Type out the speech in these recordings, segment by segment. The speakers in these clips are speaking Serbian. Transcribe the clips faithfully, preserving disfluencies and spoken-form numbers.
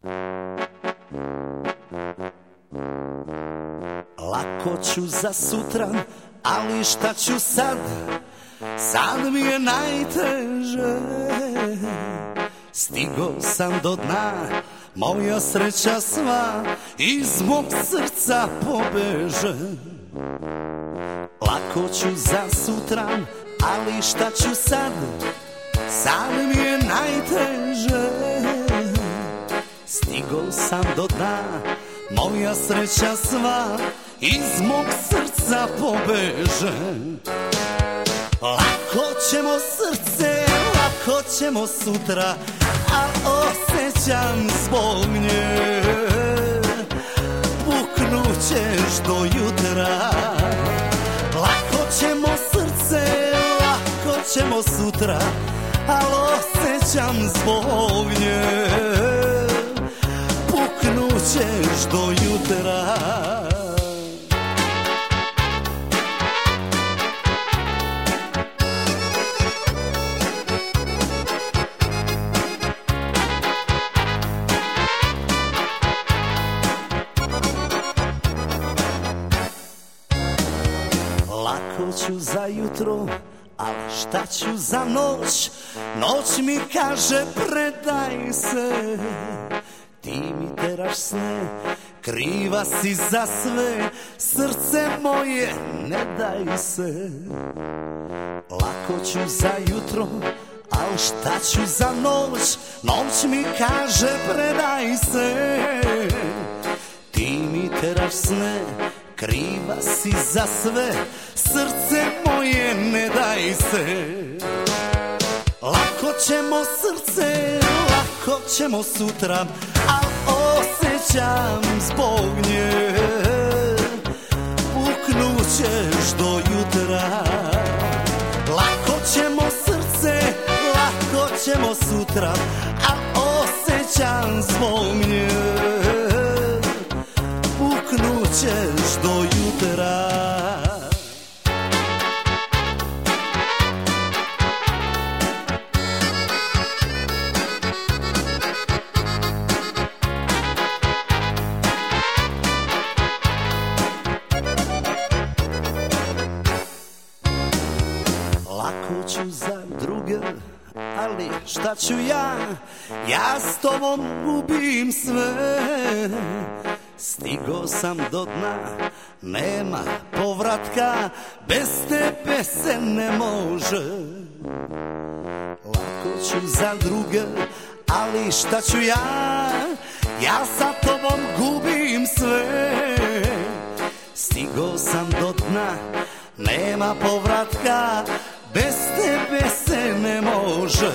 Lako ću za sutra, ali šta ću sad? Sad mi je najteže. Stigo sam do dna, moja sreća sva iz mog srca pobeže. Lako ću za sutra, ali šta ću sad? Sad mi je najteže. Stigo sam do dna, moja sreća sva iz mog srca pobeže. Lako ćemo srce, lako ćemo sutra, a osjećam zbog nje. Puknućeš do jutra. Lako ćemo srce, lako ćemo sutra, al osjećam zbog nje. Puknućeš do jutra. Lako ću za jutro, al šta ću za noć? Noć mi kaže predaj se. Ti mi teraš sne, kriva si za sve. Srce moje, ne daj se. Lako ću za jutro, al šta ću za noć? Noć mi kaže predaj se. Ti mi teraš sne, kriva si za sve. Srce moje, ne daj se. Lako ćemo srce, lako ćemo sutra, al osjećam zbog nje. Puknućeš do jutra. Lako ćemo srce, lako ćemo sutra, al osjećam zbog nje. Puknućeš do jutra. Lako ću za druge, ali šta ću ja? Ja s tobom gubim sve. Stigo sam do dna, nema povratka, bez tebe se ne može. Lako ću za druge, ali šta ću ja? Ja sa tobom gubim sve. Stigo sam do dna, nema povratka, bez tebe se ne može.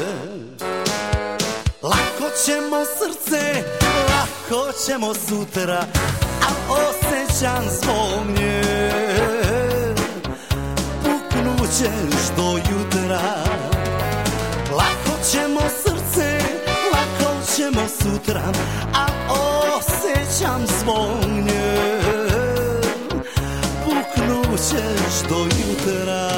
Lako ćemo srce, lako ćemo sutra, a osjećam zbog nje. Puknućeš do jutra. Lako ćemo srce, lako ćemo sutra, a osjećam zbog nje. Puknućeš do jutra.